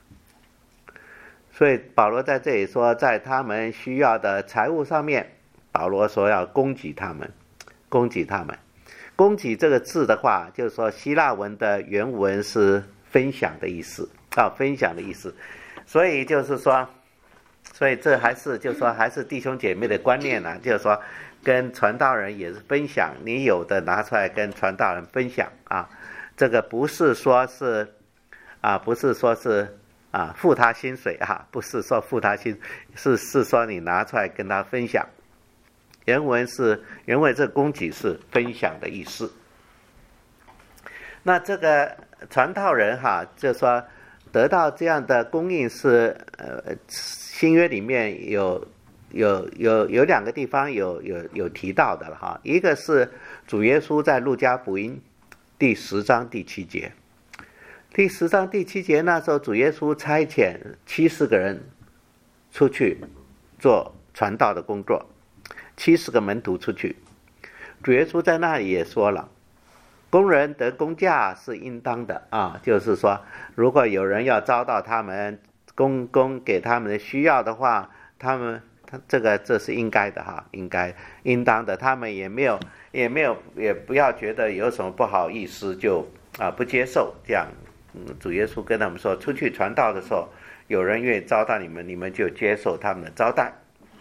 所以保罗在这里说，在他们需要的财务上面，保罗说要供给他们，供给他们。供给这个字的话，就是说希腊文的原文是分享的意思啊，分享的意思。所以就是说。所以这还是就是说还是弟兄姐妹的观念呢、啊，就是说跟传道人也是分享，你有的拿出来跟传道人分享啊，这个不是说是啊，不是说是啊付他薪水啊，不是说付他薪，是是说你拿出来跟他分享。原文是原文这供给是分享的意思。那这个传道人哈，就是说得到这样的供应是呃。新约里面有有有有两个地方有有有提到的了哈，一个是主耶稣在路加福音第十章第七节，第十章第七节那时候主耶稣差遣七十个人出去做传道的工作，七十个门徒出去，主耶稣在那里也说了，工人得工价是应当的啊，就是说如果有人要招到他们。供供给他们的需要的话，他们他这个这是应该的哈，应该应当的，他们也没有也没有也不要觉得有什么不好意思就啊不接受这样。嗯，主耶稣跟他们说，出去传道的时候，有人愿意招待你们，你们就接受他们的招待。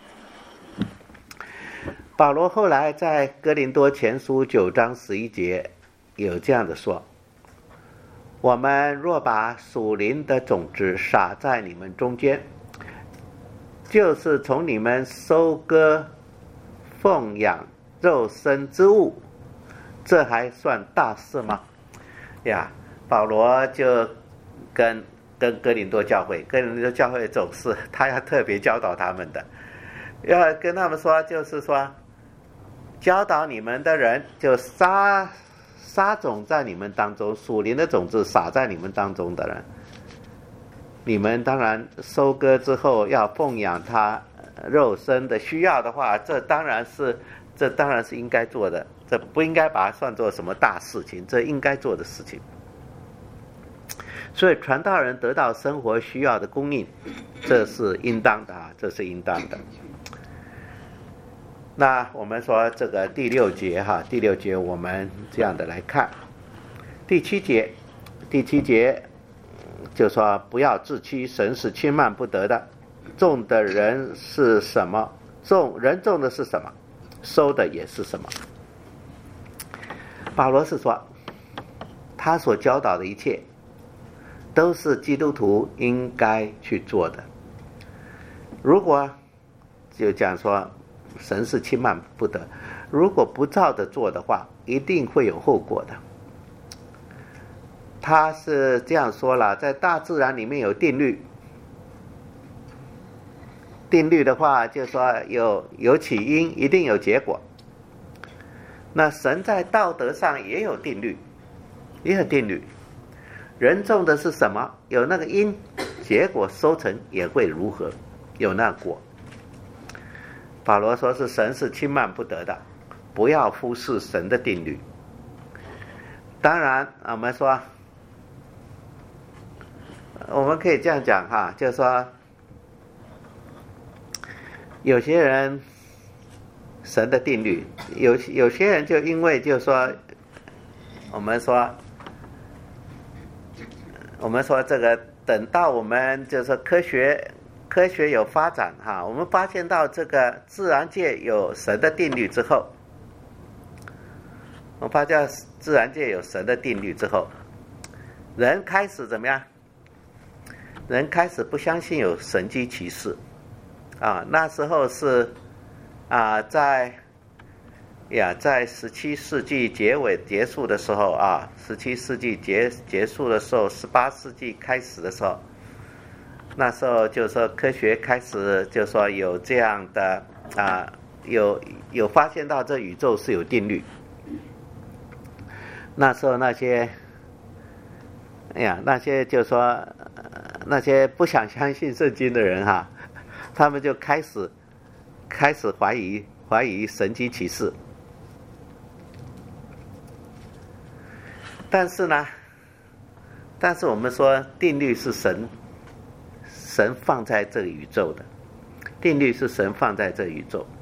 保罗后来在哥林多前书九章十一节有这样的说。我们若把属灵的种子撒在你们中间，就是从你们收割奉养肉身之物，这还算大事吗？呀，保罗就跟跟哥林多教会，哥林多教会总是他要特别教导他们的，要跟他们说，就是说教导你们的人就撒撒种在你们当中，属灵的种子撒在你们当中的人，你们当然收割之后要奉养他肉身的需要的话，这当然是这当然是应该做的，这不应该把它算作什么大事情，这应该做的事情。所以传道人得到生活需要的供应，这是应当的啊，这是应当的。那我们说这个第六节哈，第六节我们这样的来看，第七节，第七节就说不要自欺，神是轻慢不得的。种的人是什么？种人种的是什么？ 收的也是什么。保罗是说，他所教导的一切都是基督徒应该去做的。如果就讲说神是轻慢不得，如果不照着做的话，一定会有后果的。他是这样说了，在大自然里面有定律，定律的话就说有有起因，一定有结果。那神在道德上也有定律，也有定律。人种的是什么，有那个因，结果收成也会如何，有那果。保罗说是神是轻慢不得的，不要忽视神的定律。当然我们说我们可以这样讲哈，就是说有些人神的定律，有有些人就因为就是说我们说我们说这个等到我们就是说科学科学有发展哈，我们发现到这个自然界有神的定律之后，我们发现自然界有神的定律之后，人开始怎么样？人开始不相信有神迹奇事啊。那时候是啊，在呀，在十七世纪结尾结束的时候啊，十七世纪结结束的时候，十八世纪开始的时候，那时候就说科学开始就说有这样的啊，有有发现到这宇宙是有定律。那时候那些，哎呀，那些就说、呃、那些不想相信圣经的人哈，他们就开始开始怀疑怀疑神迹奇事。但是呢，但是我们说定律是神神放在这个宇宙的，定律是神放在这宇宙。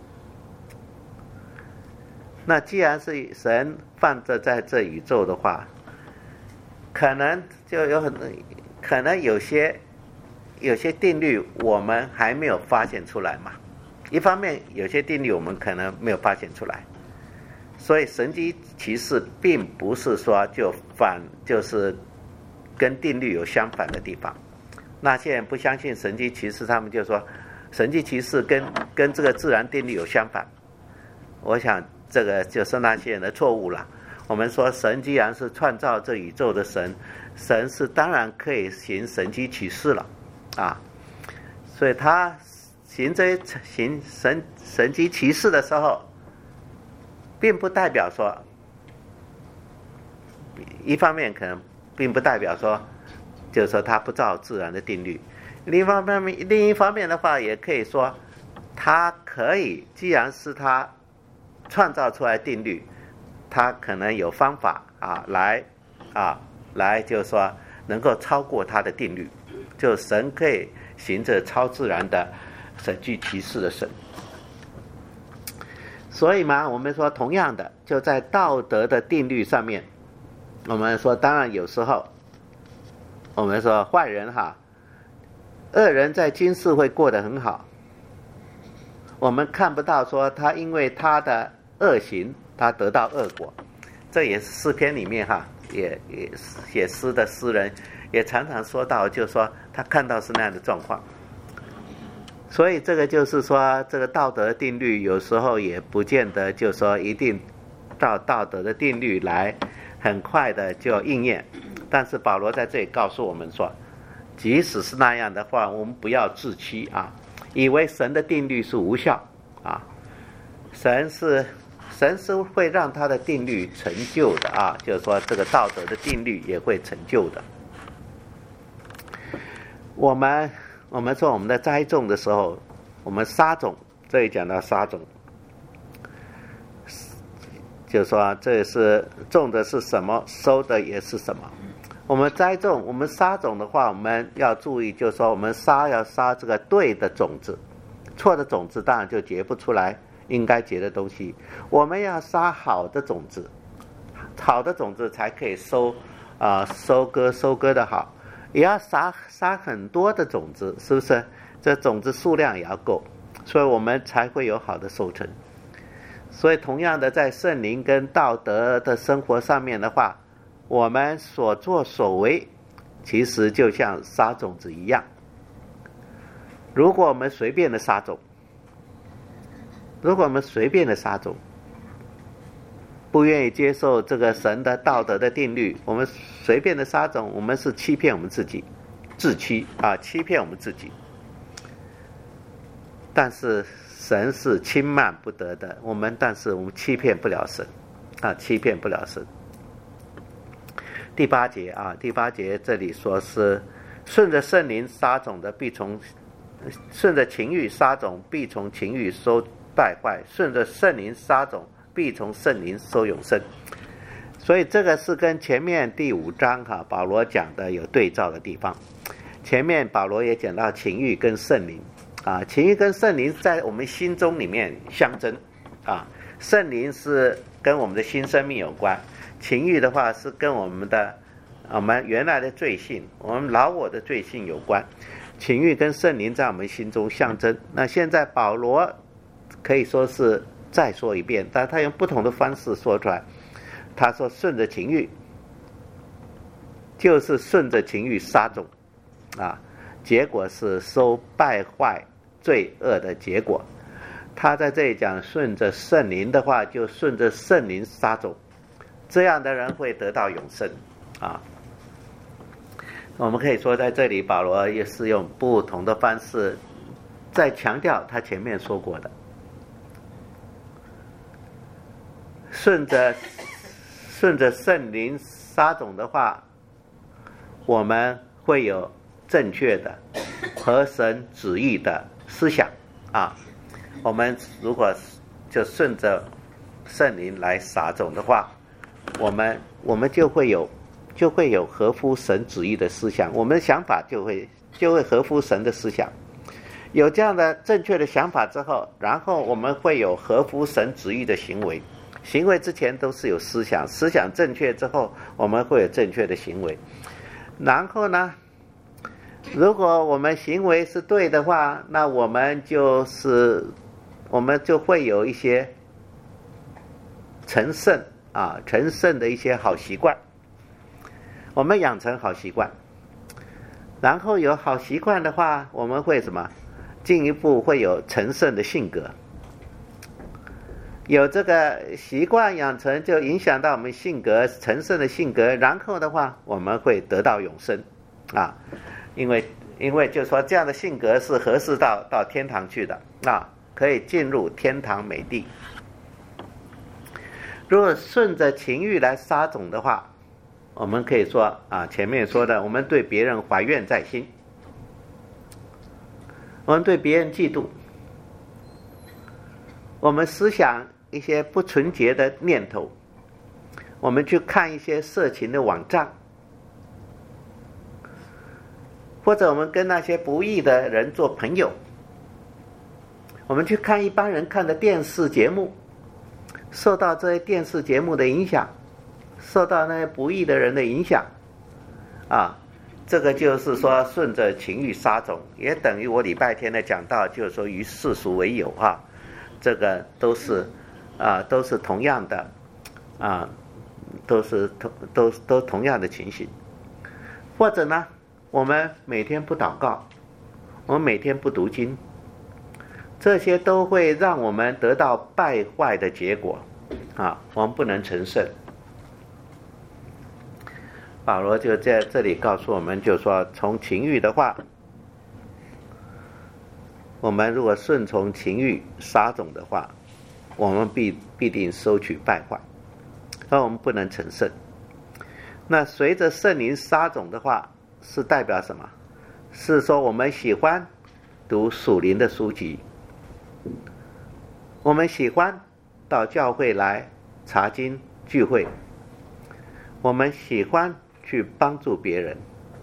那既然是神放着在这宇宙的话，可能就有很可能有些有些定律我们还没有发现出来嘛。一方面有些定律我们可能没有发现出来，所以神迹奇事并不是说就反就是跟定律有相反的地方。那些人不相信神迹奇事，他们就说神迹奇事跟跟这个自然定律有相反。我想这个就是那些人的错误了。我们说神既然是创造这宇宙的神，神是当然可以行神迹奇事了啊，所以他行这行神神迹奇事的时候，并不代表说，一方面可能并不代表说就是说他不照自然的定律，另一方面另一方面的话也可以说他可以，既然是他创造出来定律，他可能有方法啊来啊来就是说能够超过他的定律，就神可以行着超自然的神迹奇事的神。所以嘛，我们说同样的，就在道德的定律上面，我们说当然有时候我们说坏人哈，恶人在今世会过得很好，我们看不到说他因为他的恶行他得到恶果。这也是诗篇里面哈，也也写诗的诗人也常常说到，就是说他看到是那样的状况。所以这个就是说，这个道德定律有时候也不见得就是说一定照道德的定律来很快的就应验。但是保罗在这里告诉我们说，即使是那样的话，我们不要自欺啊，以为神的定律是无效啊。神是神是会让他的定律成就的啊，就是说这个道德的定律也会成就的。我们我们说我们的栽种的时候，我们撒种，这里讲到撒种，就是说这是种的是什么，收的也是什么。我们栽种，我们撒种的话，我们要注意，就是说我们撒要撒这个对的种子，错的种子当然就结不出来应该结的东西。我们要撒好的种子，好的种子才可以收啊、呃，收割收割的好。也要撒撒很多的种子，是不是？这种子数量也要够，所以我们才会有好的收成。 所以同样的，在圣灵跟道德的生活上面的话，我们所作所为其实就像撒种子一样。如果我们随便的撒种，如果我们随便的撒种，不愿意接受这个神的道德的定律，我们随便的撒种，我们是欺骗我们自己，自欺啊，欺骗我们自己。但是神是轻慢不得的，我们但是我们欺骗不了神啊，欺骗不了神。第八节啊，第八节这里说是顺着圣灵撒种的，必从顺着情欲撒种，必从情欲收败坏；顺着圣灵撒种，必从圣灵收永生。所以这个是跟前面第五章哈、啊、保罗讲的有对照的地方。前面保罗也讲到情欲跟圣灵啊，情欲跟圣灵在我们心中里面相争啊，圣灵是跟我们的新生命有关，情欲的话是跟我们的我们原来的罪性，我们老我的罪性有关。情欲跟圣灵在我们心中相争。那现在保罗可以说是再说一遍，但他用不同的方式说出来。他说顺着情欲，就是顺着情欲撒种啊，结果是收败坏罪恶的结果。他在这里讲顺着圣灵的话，就顺着圣灵撒种，这样的人会得到永生啊。我们可以说在这里保罗也是用不同的方式在强调他前面说过的，顺着顺着圣灵撒种的话，我们会有正确的合神旨意的思想啊。我们如果就顺着圣灵来撒种的话，我们我们就会有就会有合乎神旨意的思想，我们的想法就会就会合乎神的思想。有这样的正确的想法之后，然后我们会有合乎神旨意的行为。行为之前都是有思想，思想正确之后，我们会有正确的行为。然后呢，如果我们行为是对的话，那我们就是我们就会有一些成圣啊，成圣的一些好习惯。我们养成好习惯，然后有好习惯的话，我们会什么？进一步会有成圣的性格。有这个习惯养成，就影响到我们性格成圣的性格，然后的话，我们会得到永生啊，因为因为就说这样的性格是合适到到天堂去的啊，可以进入天堂美地。如果顺着情欲来撒种的话，我们可以说啊，前面说的，我们对别人怀怨在心，我们对别人嫉妒，我们思想一些不纯洁的念头，我们去看一些色情的网站，或者我们跟那些不义的人做朋友，我们去看一般人看的电视节目，受到这些电视节目的影响，受到那些不义的人的影响啊，这个就是说顺着情欲撒种，也等于我礼拜天的讲道，就是说与世俗为友啊，这个都是啊都是同样的啊，都是同都都同样的情形。或者呢，我们每天不祷告，我们每天不读经，这些都会让我们得到败坏的结果啊，我们不能成圣。保罗就在这里告诉我们，就说从情欲的话，我们如果顺从情欲撒种的话，我们必必定收取败坏，而我们不能成圣。那随着圣灵撒种的话，是代表什么？是说我们喜欢读属灵的书籍，我们喜欢到教会来查经聚会，我们喜欢去帮助别人，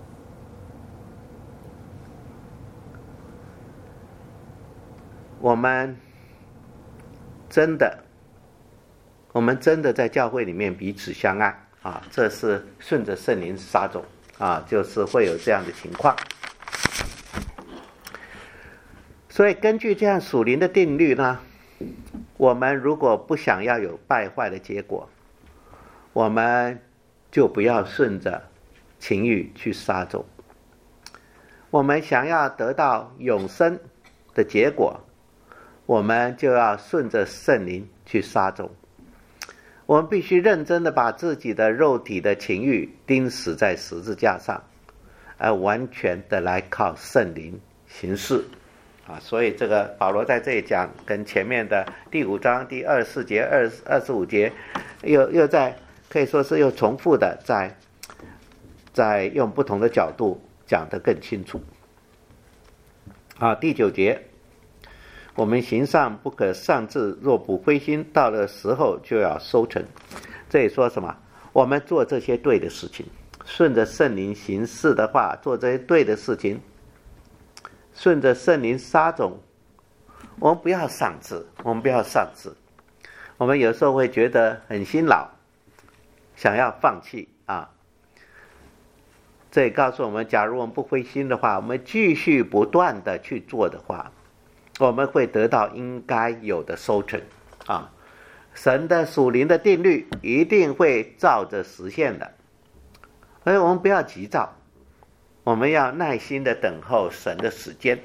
我们真的我们真的在教会里面彼此相爱啊，这是顺着圣灵撒种啊，就是会有这样的情况。所以根据这样属灵的定律呢， 我们如果不想要有败坏的结果，我们就不要顺着情欲去撒种。我们想要得到永生的结果，我们就要顺着圣灵去撒种。我们必须认真的把自己的肉体的情欲钉死在十字架上，而完全的来靠圣灵行事啊。所以这个保罗在这里讲，跟前面的第五章第二十四节、二二十五节，又又在可以说是又重复的在在用不同的角度讲得更清楚。啊，第九节，我们行善不可擅自，若不灰心，到了时候就要收成。这里说什么？我们做这些对的事情，顺着圣灵行事的话，做这些对的事情，顺着圣灵撒种。我们不要擅自，我们不要擅自。我们有时候会觉得很辛劳，想要放弃啊。这也告诉我们，假如我们不灰心的话，我们继续不断的去做的话，我们会得到应该有的收成啊。神的属灵的定律一定会照着实现的，所以我们不要急躁，我们要耐心的等候神的时间。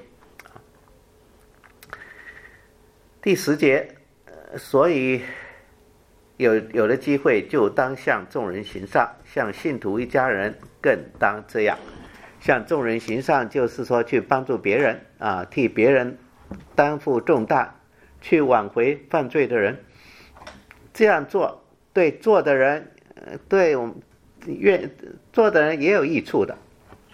第十节，所以有有了机会就当向众人行善，向信徒一家人更当这样。向众人行善就是说去帮助别人啊，替别人担负重担，去挽回犯罪的人。这样做对做的人，对我们愿做的人也有益处的。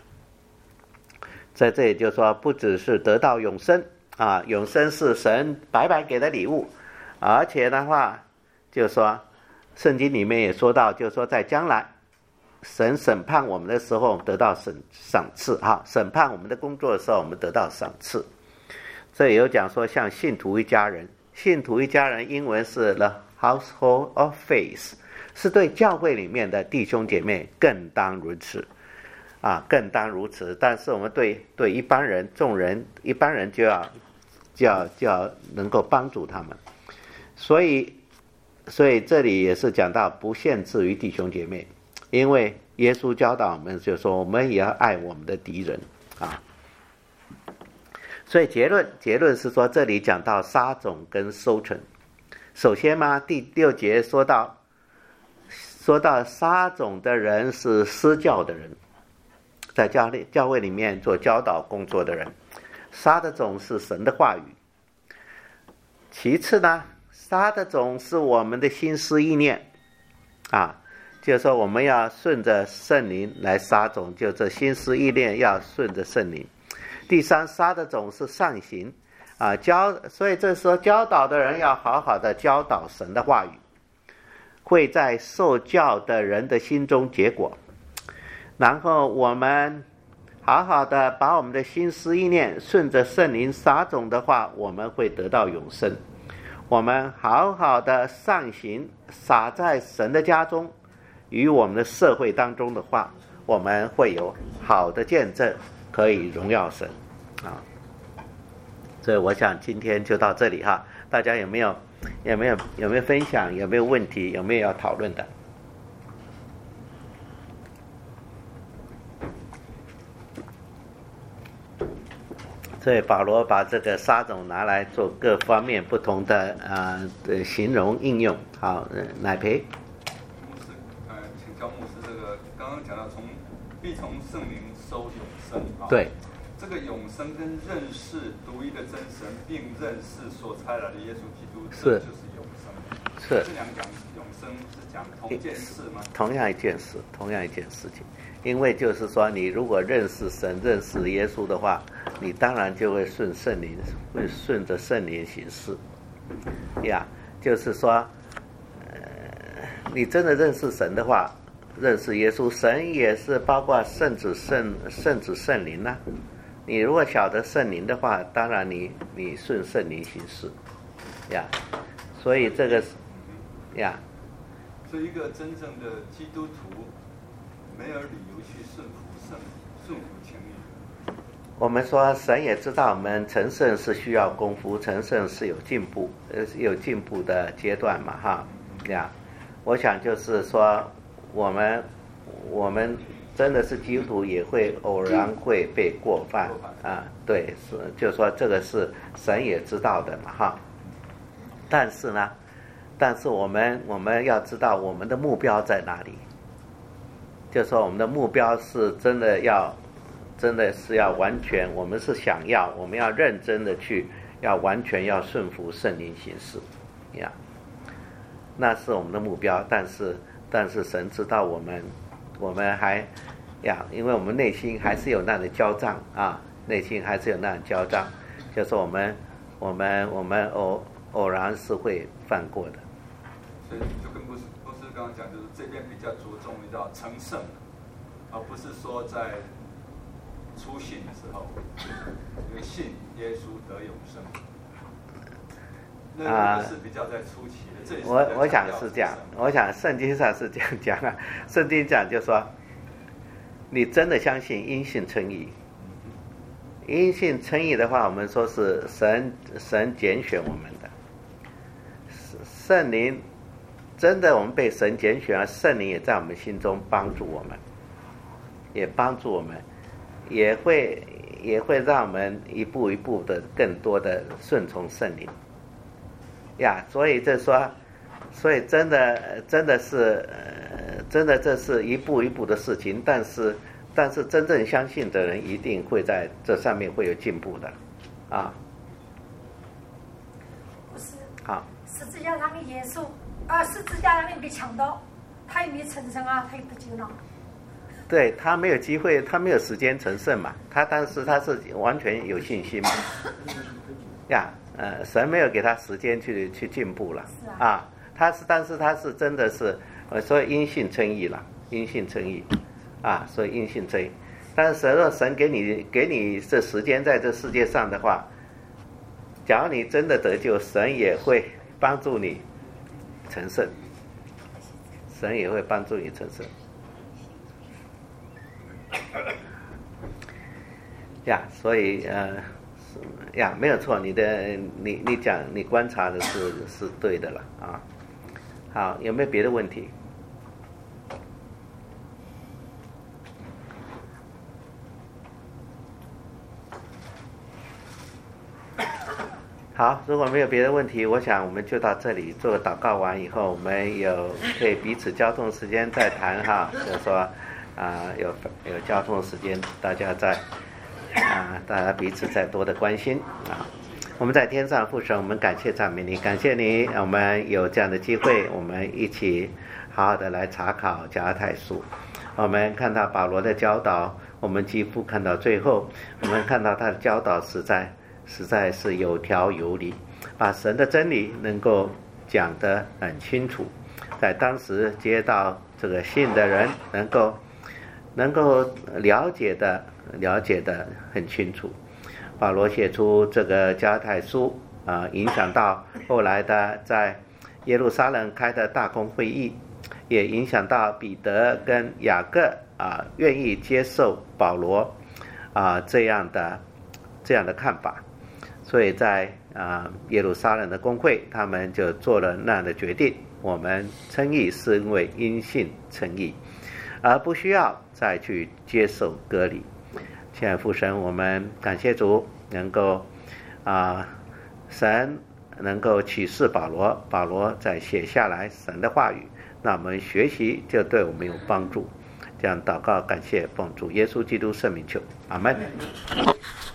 在这里就说，不只是得到永生啊，永生是神白白给的礼物，而且的话，就是说，圣经里面也说到，就是说在将来，神审判我们的时候，得到审赏赐哈，审判我们的工作的时候，我们得到赏赐。这也有讲说，像信徒一家人，信徒一家人，英文是 the household of faith， 是对教会里面的弟兄姐妹更当如此啊，更当如此。但是我们对对一般人、众人、一般人就要就要就要能够帮助他们。所以，所以这里也是讲到不限制于弟兄姐妹，因为耶稣教导我们，就说我们也要爱我们的敌人啊。所以结论结论是说，这里讲到撒种跟收成。首先嘛，第六节说到说到撒种的人是施教的人，在教会教会里面做教导工作的人，撒的种是神的话语。其次呢，撒的种是我们的心思意念啊，就是说我们要顺着圣灵来撒种，就这心思意念要顺着圣灵。第三，撒的种是善行啊，教，所以这时候教导的人要好好的教导神的话语，会在受教的人的心中结果。然后我们好好的把我们的心思意念顺着圣灵撒种的话，我们会得到永生。我们好好的善行撒在神的家中与我们的社会当中的话，我们会有好的见证，可以荣耀神啊。所以我想今天就到这里哈，大家有没有有没有有没有分享，有没有问题，有没有要讨论的？所以保罗把这个撒种拿来做各方面不同的啊、呃、形容应用。好，呃、乃培。 牧师，呃，请教牧师，这个刚刚讲到从必从圣灵收永生啊。 对。 这个永生跟认识独一的真神，并认识所差来的耶稣基督， 是这就是永生。 是。 这两讲永生是讲同一件事吗？ 同样一件事，同样一件事情。因为就是说，你如果认识神、认识耶稣的话，你当然就会顺圣灵，会顺着圣灵行事，呀，就是说，呃，你真的认识神的话，认识耶稣，神也是包括圣子、圣圣子、圣灵呐、啊。你如果晓得圣灵的话，当然你你顺圣灵行事，呀，所以这个，呀， 所以一个真正的基督徒，没有理由去顺服圣顺服情欲。 我们说神也知道我们成圣是需要功夫，成圣是有进步，呃，有进步的阶段嘛，哈，呀，我想就是说，我们我们真的是基督徒，也会偶然会被过犯啊，对，是，就是说这个是神也知道的嘛，哈。但是呢，但是我们我们要知道我们的目标在哪里，就是说我们的目标是真的要。真的是要完全，我们是想要，我们要认真的去，要完全要顺服圣灵行事，呀，那是我们的目标。但是，但是神知道我们，我们还呀，因为我们内心还是有那样的交战啊，内心还是有那样的交战，就是我们，我们，我们偶偶然是会犯过的。 所以就跟牧师牧师刚刚讲，就是这边比较着重于到成圣，而不是说在。初信的时候，因为信耶稣得永生，那个是比较在初期的。这里是我我想是这样，我想圣经上是这样讲啊。圣经讲就说，你真的相信因信称义，因信称义的话，我们说是神神拣选我们的，圣灵真的我们被神拣选，而圣灵也在我们心中帮助我们，也帮助我们。也会也会让我们一步一步的更多的顺从圣灵呀，所以这说，所以真的真的是呃，真的这是一步一步的事情，但是但是真正相信的人一定会在这上面会有进步的，啊。 不是。 好。 十字架上的耶稣，啊，十字架上面被抢到，他也没成圣啊，他也不救了。 对，他没有机会，他没有时间成圣嘛，他当时他是完全有信心嘛，呀，呃，神没有给他时间去去进步了，啊，啊他是，但是他是真的是，呃，所以因信称义了，因信称义，啊，所以因信称义，但是神若神给你给你这时间在这世界上的话，假如你真的得救，神也会帮助你成圣，神也会帮助你成圣。呀，所以呃，呀，没有错，你的你你讲你观察的是是对的了啊。好，有没有别的问题？好，如果没有别的问题，我想我们就到这里做个祷告完以后，我们有可以彼此交通时间再谈哈，就是说啊、呃、有有交通时间，大家再啊、呃、大家彼此再多的关心啊。我们在天上父神，我们感谢赞美你，感谢你，我们有这样的机会，我们一起好好的来查考加拉太书。我们看到保罗的教导，我们几乎看到最后，我们看到他的教导实在实在是有条有理，把神的真理能够讲得很清楚，在当时接到这个信的人能够能够了解的了解的很清楚。保罗写出这个加拉太书啊、呃，影响到后来的在耶路撒冷开的大公会议，也影响到彼得跟雅各啊、呃、愿意接受保罗啊、呃、这样的这样的看法，所以在啊、呃、耶路撒冷的公会，他们就做了那样的决定：我们称义是因为因信称义，而不需要再去接受割礼。亲爱的父神，我们感谢主能够啊、呃，神能够启示保罗，保罗再写下来神的话语，那我们学习就对我们有帮助。这样祷告，感谢奉主耶稣基督圣名求，阿门。